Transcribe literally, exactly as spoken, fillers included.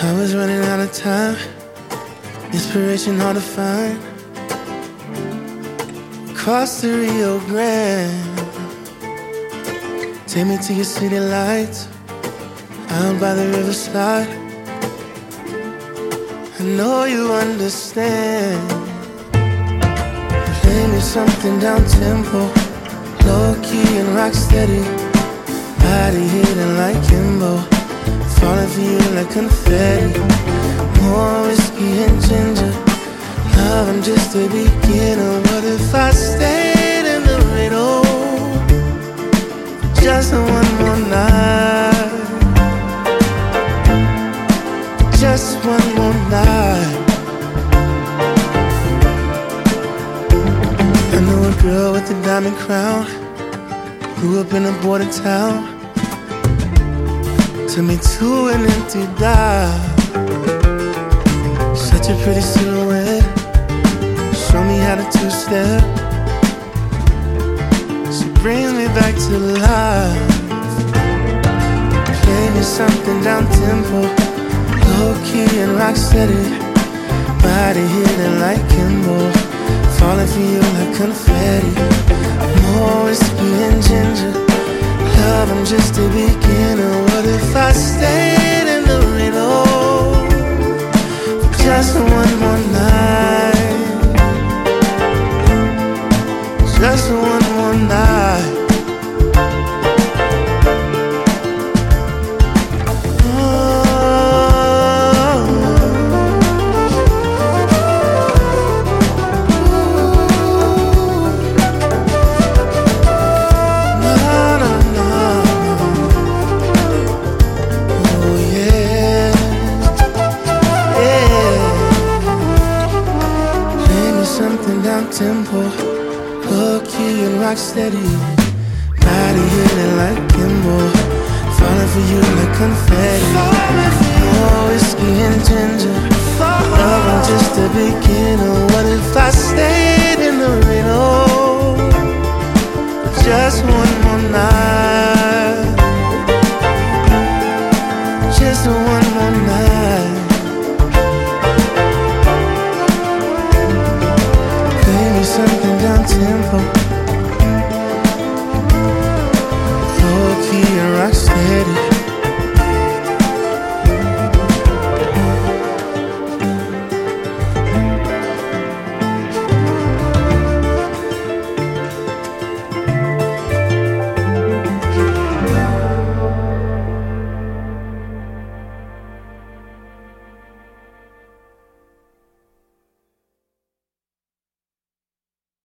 I was running out of time, inspiration hard to find. Across the Rio Grande, take me to your city lights, out by the riverside. I know you understand. Play me something down tempo, low key and rock steady. Body hitting like Kimbo, falling for you like confetti. More whiskey and ginger, love, I'm just a beginner. What if I stayed in the middle for just one more night? Just one more night. I know a girl with a diamond crown, grew up in a border town. Took me to an empty dive. Such a pretty silhouette, show me how to two-step. She brings me back to life. Play me something down tempo, low key and rock steady. Body hitting like Kimbo, falling for you like confetti. More whiskey and ginger, love, I'm just a beginner. What if I stayed in the middle for just one more night? Just one more night. Something down tempo, low key and rock steady. Body hitting like Kimbo, falling for you like confetti. More whiskey and ginger, love, I'm just a beginner. What if I stayed in the middle for just one more night? Just one more night. Something down tempo,